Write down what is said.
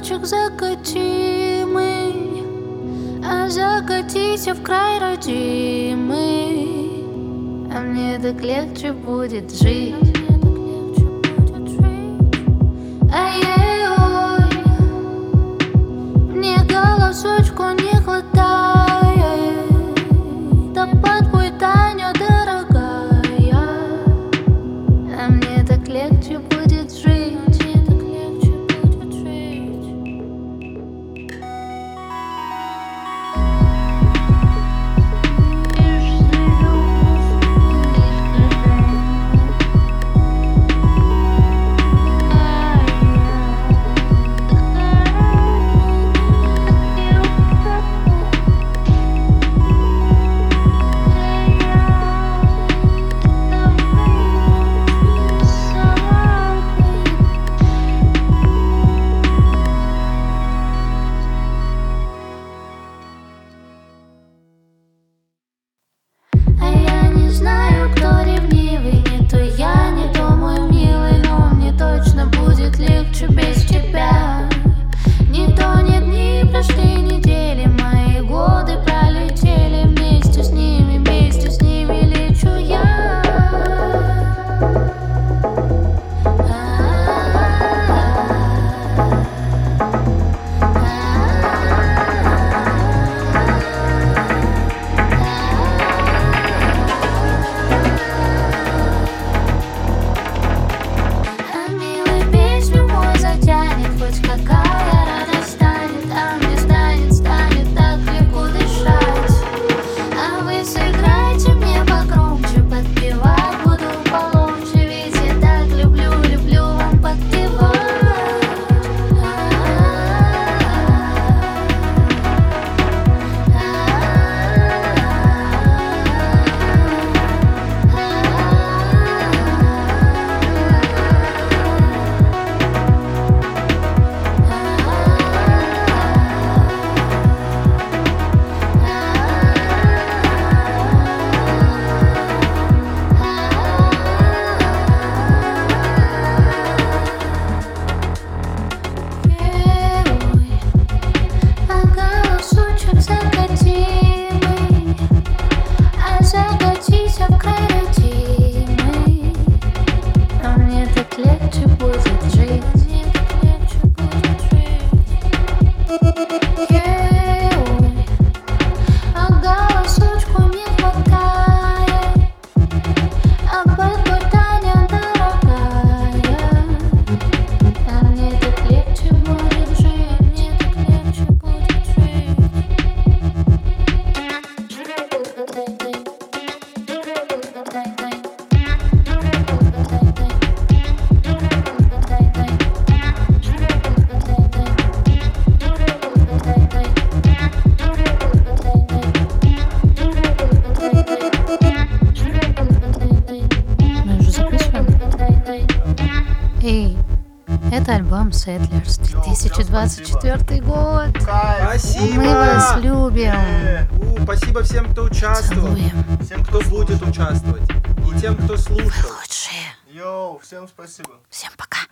голосочек закатимый, а закатися в край родимый, а мне так легче будет жить. Ай-яй-ой, мне голосочку не хватает, да подпой, Таня, дорогая, а мне так легче будет жить. Без тебя не то, ни дни прошли, недели, мои годы пролетели, вместе с ними лечу я. Какая радость станет, а мне станет так легко дышать. А вы сыграйте мне погромче, подпевать буду поломче, ведь я так люблю вам подпевать. Закатися в край родимый, а мне так легче будет жить. А голосочку не хватает, а подпой, Таня, дорогая, а мне так легче будет жить, мне так легче будет жить. Мы уже записываем? Эй, это альбом Settlers, 2024 год. Спасибо! Мы вас любим. Спасибо всем, кто участвовал, Целуем. всем, кто будет участвовать, и тем, кто слушал. Лучшие. Йоу, всем спасибо. Всем пока.